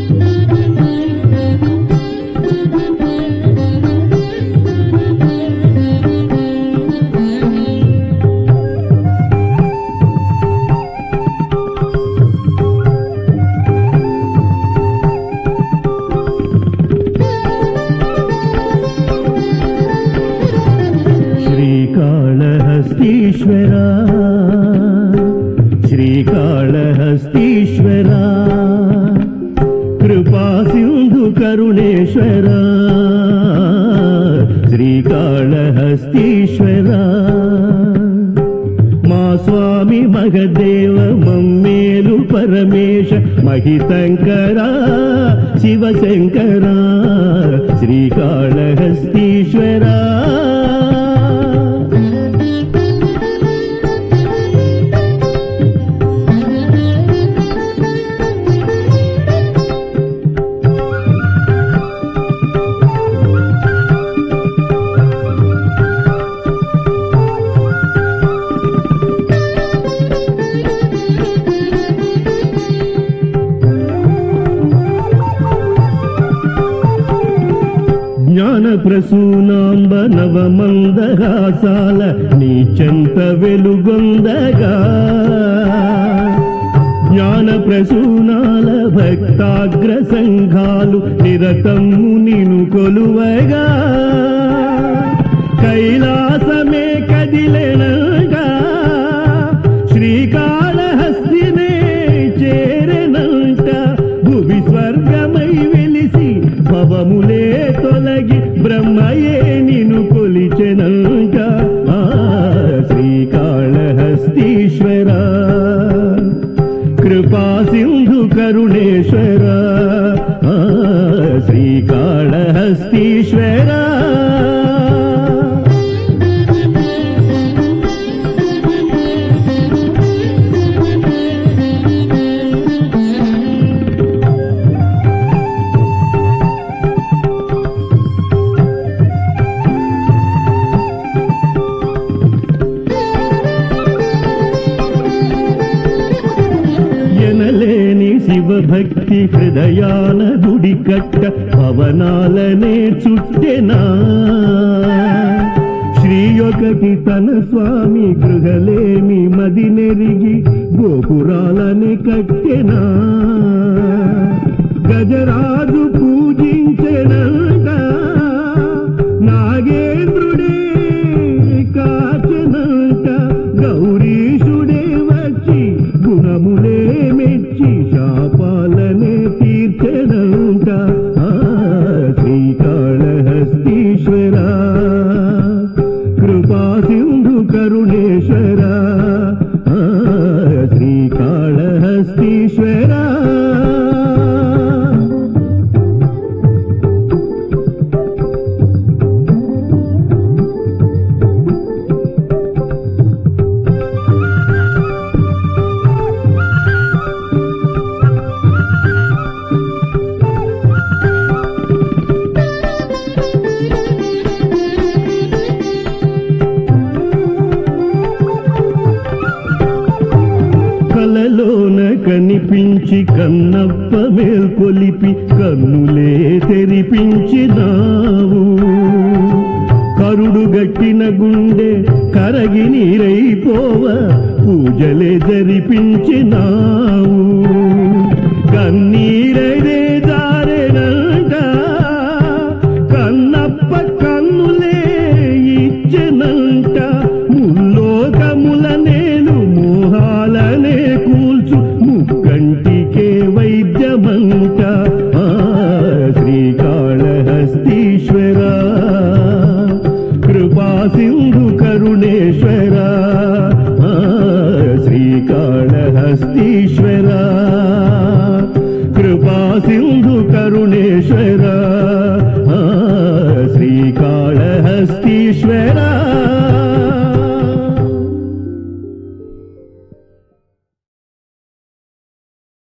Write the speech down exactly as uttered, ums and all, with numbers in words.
శ్రీకాళహస్తీశ్వరా శ్రీకాళహస్తీశ్వరా కృపా సింధు కరుణేశ్వరా శ్రీకాళహస్తీశ్వరా మా స్వామి మగదేవ మమ్మేలు పరమేశ మహితంకరా శివశంకరా శ్రీకాళహస్తీశ్వరా జ్ఞాన ప్రసూనాంబ నవమందహాసాల నీ చెంత వెలుగొందగా జ్ఞాన ప్రసూనాల భక్తాగ్ర సంఘాలు నిరతము నిను కొలువగా కైలాసమే కదిలెనగా శ్రీకాళహస్తినే చేరెనంట భువి స్వర్గమై వెలిసి భవములే తొలగి బ్రహ్మయే నిను కొలిచెనంట ఆ శ్రీకాళహస్తీశ్వరా కృపా సింధు కరుణేశ్వరా ఆ శ్రీకాళహస్తీశ్వరా ఎనలేని శివభక్తి హృదయాల గుడి కట్ట భవనాలనే చుట్టెనా శ్రీ ఒకటి తన స్వామి గృహలేమి మది నెరిగి గోపురాలని కట్టెనా గజరాజు పూజించెనంట నాగేంద్రుడే కాచెనంట గౌరీశుడే వచ్చి గుణములే మెచ్చి శాపాలనే తీర్చెనంట ఆ శ్రీకాళహస్తీశ్వరా కృపా సింధు కరుణేశ్వరా ఆ శ్రీకాళహస్తీశ్వరా కలలోన కనిపించి కన్నప్ప మేల్కొలిపి కన్నులే తెరిపించినావు కరుడు గట్టిన గుండె కరగి నీరైపోవ పూజలే జరిపించినావు కన్నీరైదే జారెనంట కన్నప్ప కన్నులే ఇచ్చెనంట ముల్లోకముల నేను మోహాలనే కూల్చు ముక్కంటికే వైద్యమంట ఆ శ్రీకాళహస్తీశ్వరా కృపా సింధు కరుణేశ్వరా ఆ శ్రీకాళహస్తీశ్వరా కృపా సింధు కరుణేశ్వరా ఆ శ్రీకాళహస్తీశ్వరా